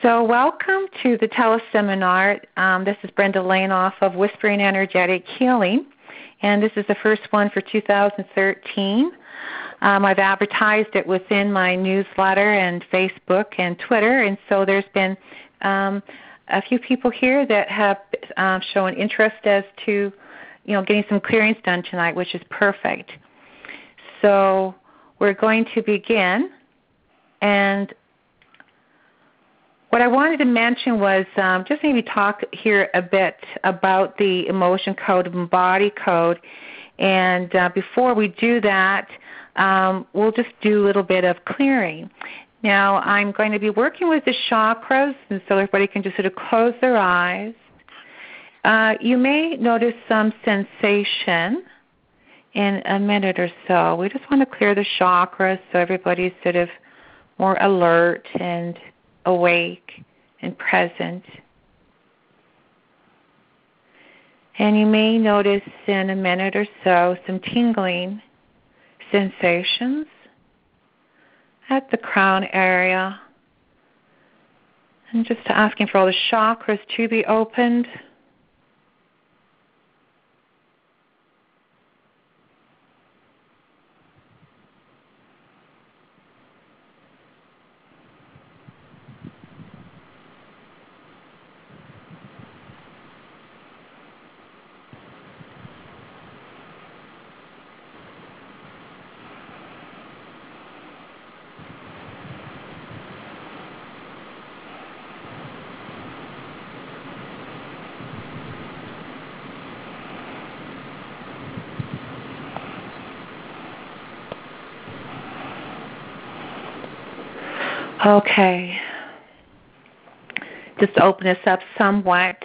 So welcome to the teleseminar. This is Brenda Lainoff of Whispering Energetic Healing, and this is the first one for 2013. I've advertised it within my newsletter and Facebook and Twitter, and so there's been a few people here that have shown interest as to, getting some clearings done tonight, which is perfect. So we're going to begin, and what I wanted to mention was just maybe talk here a bit about the emotion code and body code. And before we do that, we'll just do a little bit of clearing. Now, I'm going to be working with the chakras, and so everybody can just sort of close their eyes. You may notice some sensation in a minute or so. We just want to clear the chakras so everybody's sort of more alert and awake and present. And you may notice in a minute or so some tingling sensations at the crown area. And just asking for all the chakras to be opened. Okay. Just open this up somewhat.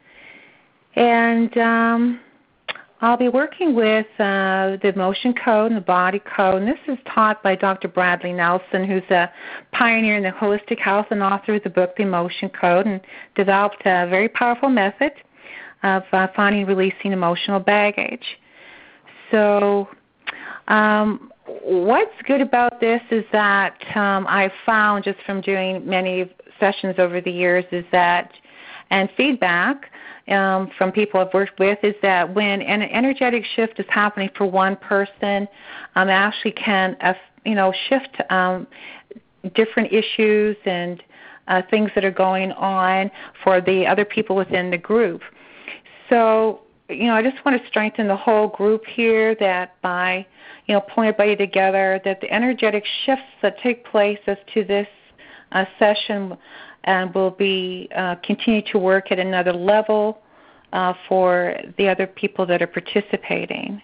And I'll be working with the emotion code and the body code. And this is taught by Dr. Bradley Nelson, who's a pioneer in the holistic health and author of the book, The Emotion Code, and developed a very powerful method of finding and releasing emotional baggage. So what's good about this is that I've found just from doing many sessions over the years is that, and feedback from people I've worked with, is that when an energetic shift is happening for one person, actually can shift different issues and things that are going on for the other people within the group. So, I just want to strengthen the whole group here that by pulling everybody together, that the energetic shifts that take place as to this session will be continue to work at another level for the other people that are participating.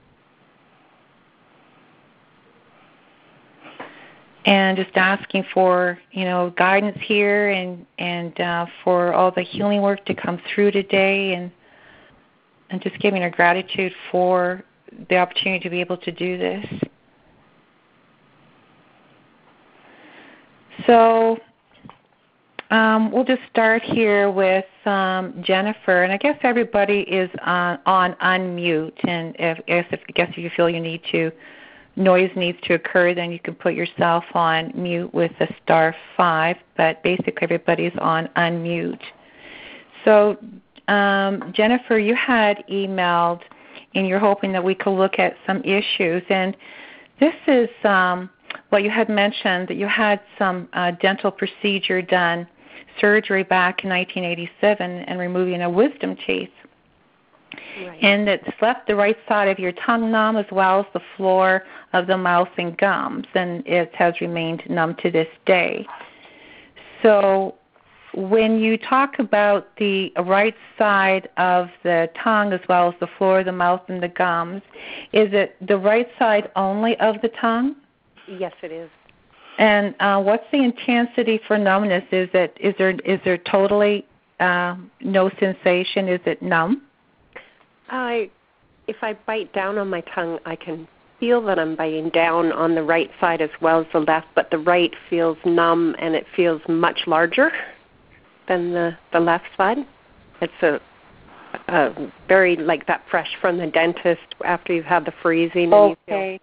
And just asking for guidance here and for all the healing work to come through today, and just giving our gratitude for the opportunity to be able to do this. So we'll just start here with Jennifer, and I guess everybody is on unmute. And if you feel noise needs to occur, then you can put yourself on mute with the *5. But basically, everybody's on unmute. So Jennifer, you had emailed, and you're hoping that we could look at some issues. And this is what you had mentioned, that you had some dental procedure done, surgery back in 1987, and removing a wisdom teeth. Right. And it's left the right side of your tongue numb as well as the floor of the mouth and gums, and it has remained numb to this day. So when you talk about the right side of the tongue as well as the floor of the mouth and the gums, is it the right side only of the tongue? Yes, it is. And what's the intensity for numbness? Is there totally no sensation? Is it numb? If I bite down on my tongue, I can feel that I'm biting down on the right side as well as the left, but the right feels numb and it feels much larger than the left side. It's a very like that fresh from the dentist after you've had the freezing. Okay.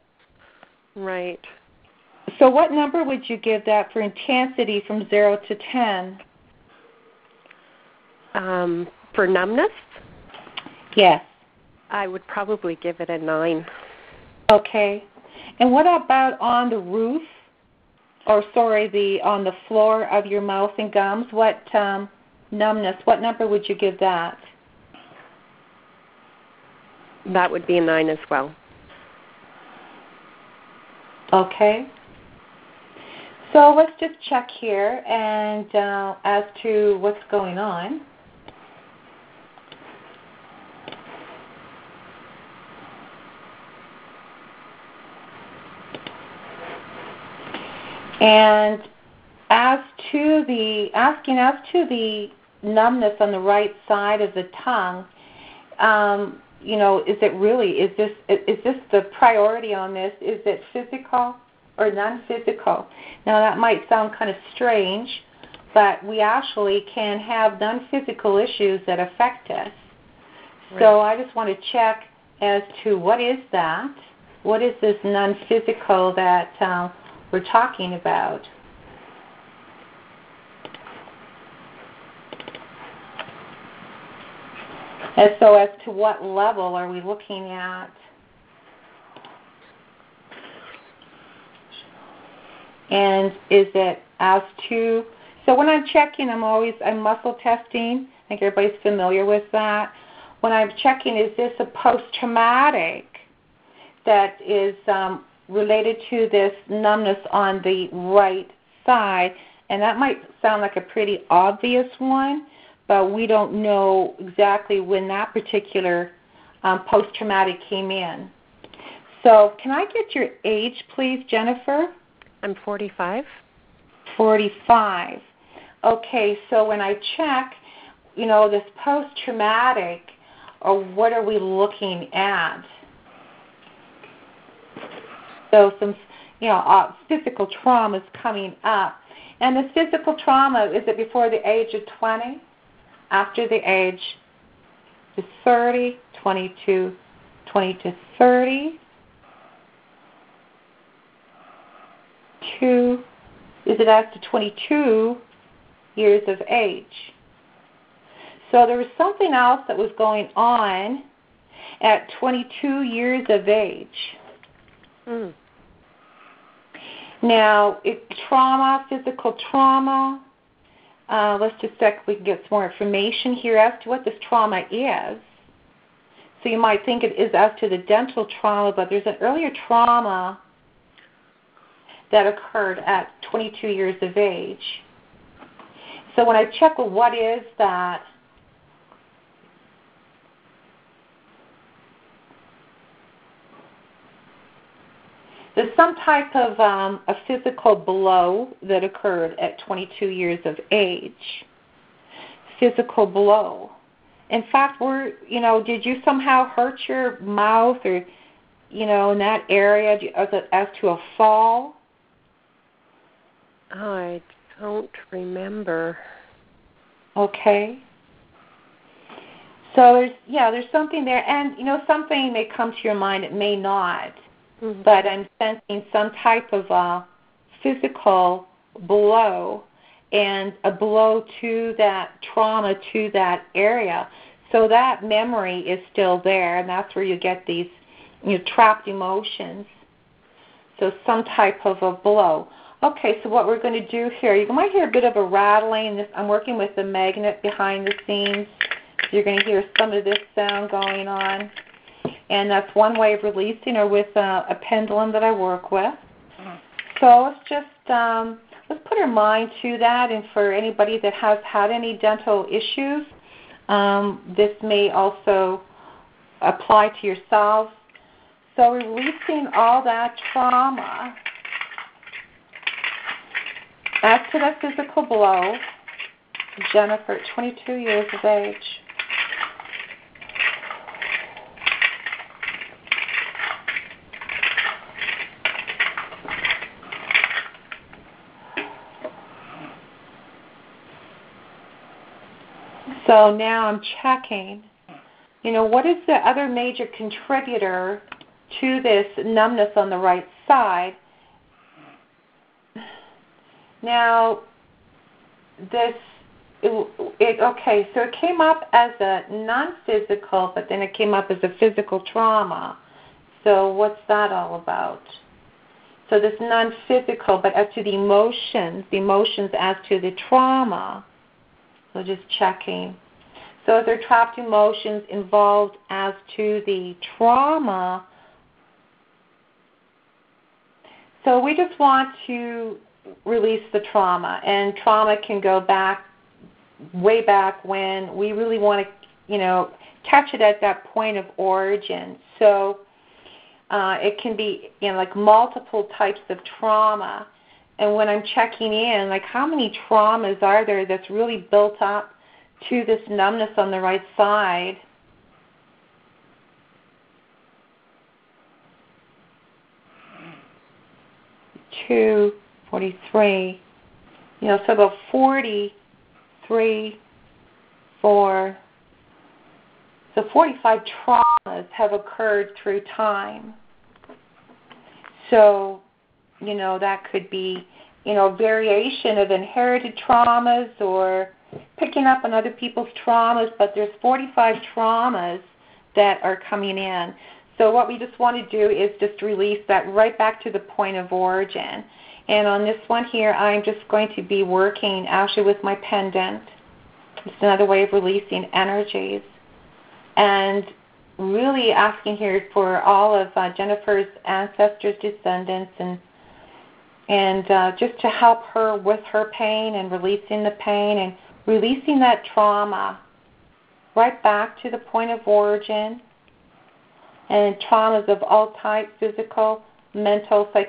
Right. So what number would you give that for intensity from 0 to 10? For numbness, Yes. I would probably give it a 9. Okay. And what about on the roof, or on the floor of your mouth and gums? What numbness, what number would you give that? That would be a 9 as well. Okay. So let's just check here and as to what's going on. And asking as to the numbness on the right side of the tongue, is this the priority on this? Is it physical or non-physical? Now that might sound kind of strange, but we actually can have non-physical issues that affect us. Right. So I just want to check as to what is that? What is this non-physical that we're talking about? And so as to what level are we looking at? And is it as to, so when I'm checking, I'm muscle testing. I think everybody's familiar with that. When I'm checking, is this a post-traumatic that is related to this numbness on the right side? And that might sound like a pretty obvious one, but we don't know exactly when that particular post-traumatic came in. So can I get your age, please, Jennifer? I'm 45. 45. Okay, so when I check, this post-traumatic, or what are we looking at? So some, physical trauma is coming up. And this physical trauma, is it before the age of 20? After the age of 30, 20 to 30? 2, is it after 22 years of age? So there was something else that was going on at 22 years of age. Mm. Now, physical trauma, let's just check if we can get some more information here as to what this trauma is. So you might think it is as to the dental trauma, but there's an earlier trauma that occurred at 22 years of age. So when I check, well, what is that? There's some type of a physical blow that occurred at 22 years of age. Physical blow. In fact, did you somehow hurt your mouth or, in that area as to a fall? I don't remember. Okay. So there's something there, and something may come to your mind. It may not, but I'm sensing some type of physical blow, and a blow to that trauma to that area. So that memory is still there, and that's where you get these trapped emotions. So some type of a blow. Okay, so what we're going to do here, you might hear a bit of a rattling. I'm working with the magnet behind the scenes. You're going to hear some of this sound going on. And that's one way of releasing, or with a pendulum that I work with. So let's just let's put our mind to that. And for anybody that has had any dental issues, this may also apply to yourselves. So releasing all that trauma. As to that physical blow, Jennifer, 22 years of age. So now I'm checking, what is the other major contributor to this numbness on the right side? Now, this Okay, so it came up as a non-physical, but then it came up as a physical trauma. So what's that all about? So this non-physical, but as to the emotions as to the trauma. So just checking. So if there are trapped emotions involved as to the trauma, so we just want to release the trauma. And trauma can go back, way back when we really want to, catch it at that point of origin. So it can be, like multiple types of trauma. And when I'm checking in, like how many traumas are there that's really built up to this numbness on the right side? Two, 43. So about 43, 4. So 45 traumas have occurred through time. So, that could be, variation of inherited traumas or picking up on other people's traumas, but there's 45 traumas that are coming in. So what we just want to do is just release that right back to the point of origin. And on this one here, I'm just going to be working actually with my pendant. It's another way of releasing energies. And really asking here for all of Jennifer's ancestors, descendants, and just to help her with her pain and releasing the pain and releasing that trauma right back to the point of origin. And traumas of all types, physical, mental, psychological,